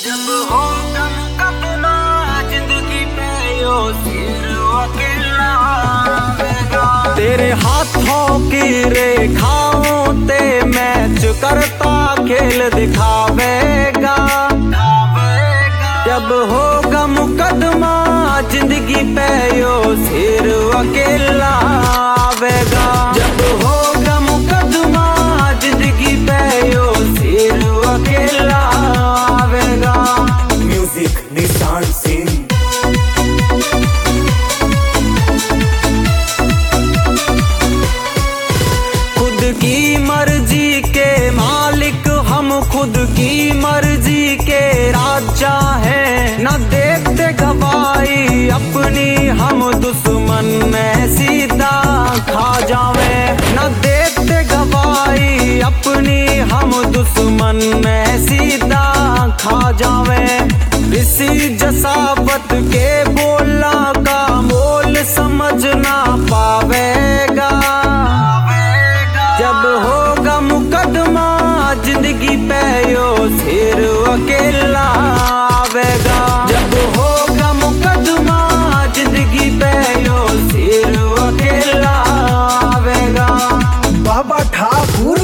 जब होगा मुकदमा जिंदगी पे यो सिर अकेला आवेगा। तेरे हाथों की रेखाओं ते मैच करता खेल दिखावेगा। जब होगा मुकदमा जिंदगी पे यो सिर अकेला आवेगा। जब होगा मुकदमा जिंदगी पे यो सिर अकेला आवेगा। म्यूजिक निशान सिंह। खुद की मर्जी के मालिक हम, खुद की मर्जी के राजा हैं। न देखते गवाही अपनी हम, दुश्मन में सीधा खा जावे। न देखते गवाही अपनी हम, दुश्मन में सीधा खा जावे। इसी जसावत के बोला का मोल समझ ना पावेगा। जब होगा मुकदमा जिंदगी पे यो सिर अकेला आवेगा। जब होगा मुकदमा जिंदगी पे यो सिर अकेला आवेगा। बाबा ठाकुर।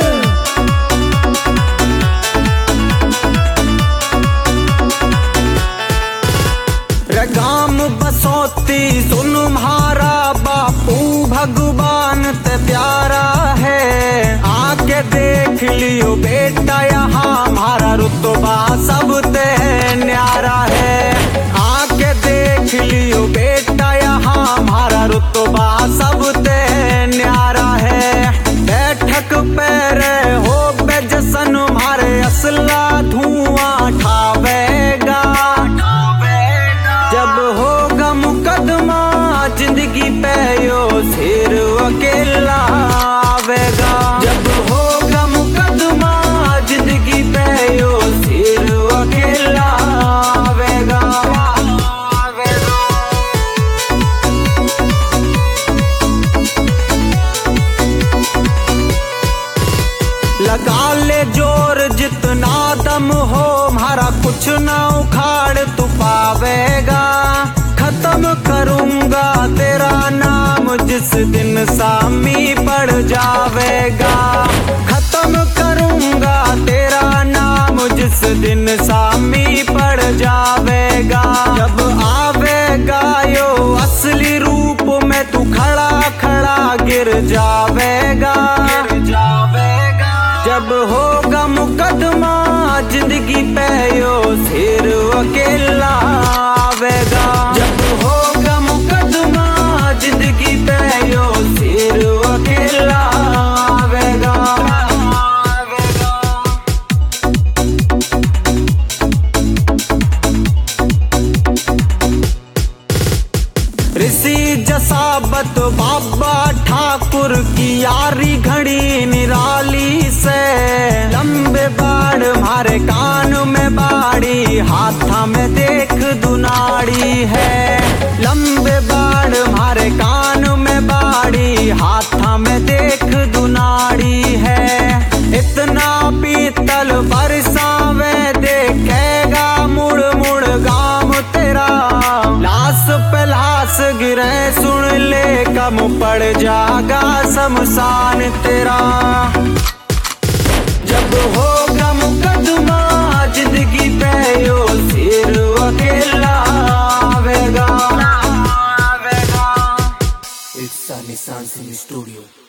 गाम बसोती सुन म्हारा बापू भगवान ते प्यारा है। आके देख लियो बेटा यहाँ हमारा रुतबा सब ते न्यारा है। आके देख लियो बेटा यहाँ हमारा रुतबा सब ते न्यारा है। बैठक पैरे हो बेजसन मारे असला धुआं ठावेगा। जब होगा मुकदमा जिंदगी पे यो सिर अकेला आवेगा। जब होगा मुकदमा जिंदगी पे यो सिर अकेला आवेगा। लगा ले जोर जितना दम हो, हमारा कुछ ना उखाड़ तू पावेगा। खत्म करूंगा तेरा नाम जिस दिन सामी पड़ जावेगा। खत्म करूंगा तेरा नाम जिस दिन सामी पड़ जावेगा। जब आवेगा यो असली रूप में तू खड़ा खड़ा गिर जावेगा। जब होगा मुकदमा जिंदगी पे यो सिर अकेला आवेगा। जब होगा मुकदमा जिंदगी पे यो सिर अकेला आवेगा। ऋषि जसावत बाबा ठाकुर की यारी घड़ी निराली से। लंबे बाड़ मारे कान में बाड़ी, हाथा में देख दुनाड़ी है। लंबे बाड़ मारे कान में बाड़ी, हाथा में देख दुनाड़ी है। इतना पीतल बरसावे देखेगा मुड़ मुड़ गाम तेरा। लाश पे लाश गिरे सुन ले कम पड़ जागा शमशान तेरा। जब होगा मुकदमा जिंदगी पे यो सिर अकेला आवेगा। इट्स निशान सिंह स्टूडियो।